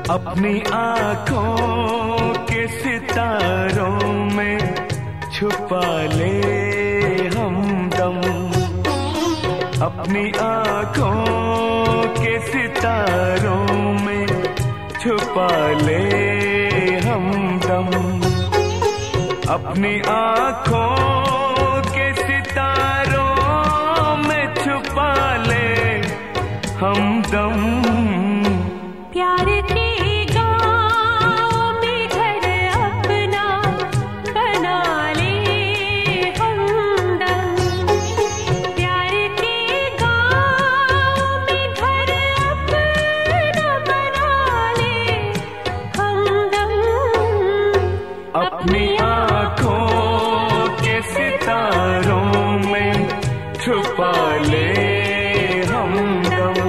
अपनी आँखों के सितारों में छुपा ले हमदम। अपनी आँखों के सितारों में छुपा ले हमदम। अपनी आँखों के सितारों में छुपा ले हमदम। प्यार के गाँव में घर अपना बना ले हमदम। प्यार के गाँव में घर अपना बना ले हमदम। अपनी आँखों के सितारों में छुपा ले हमदम।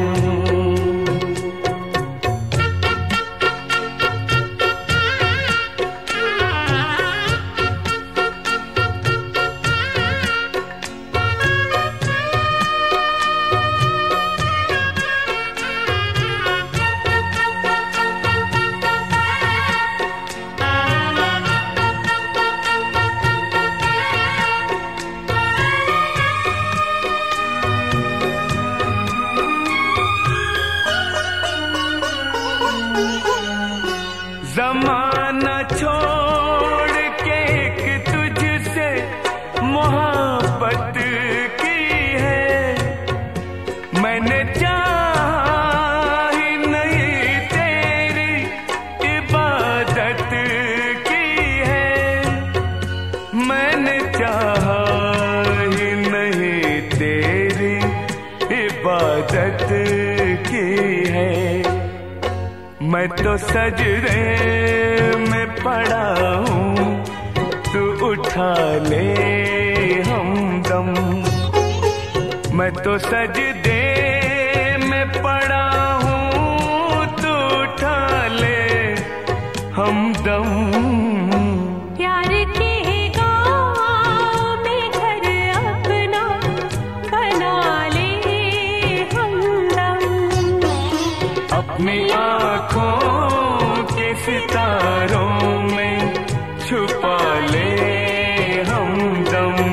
ज़माना छोड़ के एक तुझसे मोहब्बत की है। मैंने चाहा ही नहीं तेरी इबादत की है। मैंने चाहा ही नहीं तेरी इबादत की है। मैं तो सजदे में पड़ा हूँ, तू उठा ले हमदम। मैं तो सजदे में पड़ा हूँ, तू उठा ले हमदम। प्यार के गाँव में घर अपना बना ले हमदम। अपनी आँखों के सितारों में छुपा ले हमदम।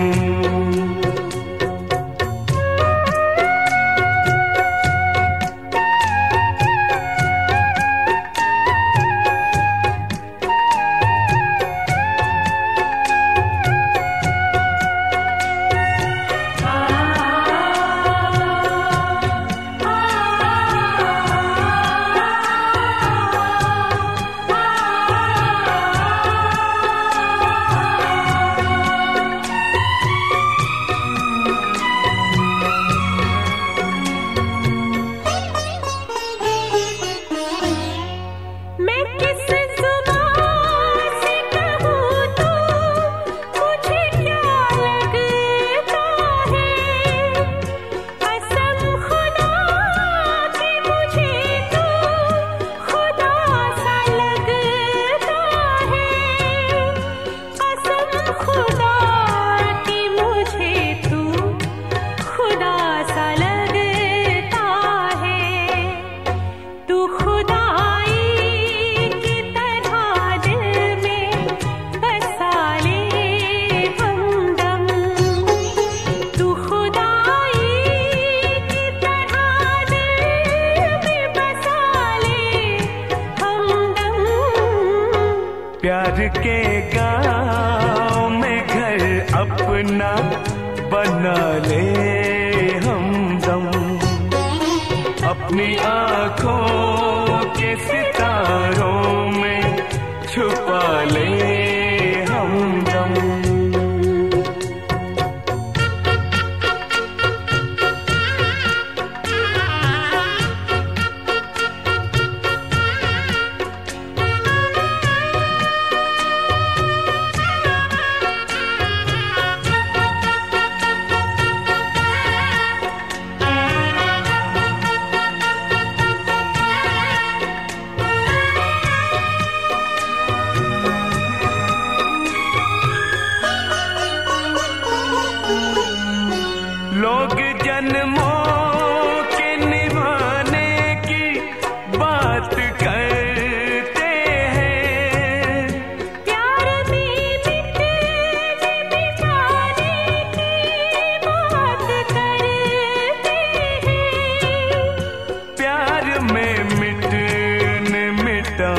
प्यार के गाँव में घर अपना बना ले हमदम। अपनी आँखों के सितारों में छुपा ले हमदम।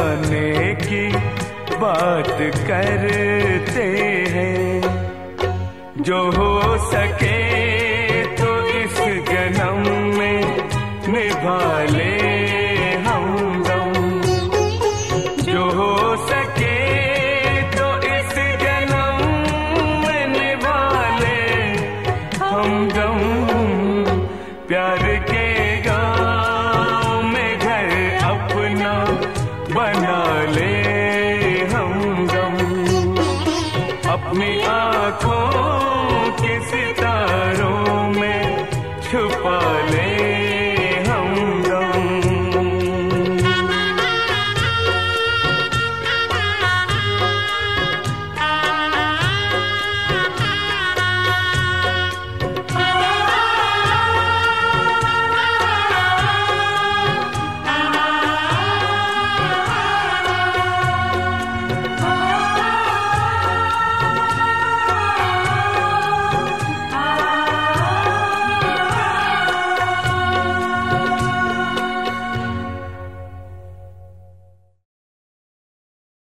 जाने की बात करते हैं। जो हो सके तो इस जन्म में निभा ले हमदम। जो हो सके तो इस जन्म में निभा ले हमदम। प्यार के गाँव में घर अपना बना ले हमदम। अपनी आँखों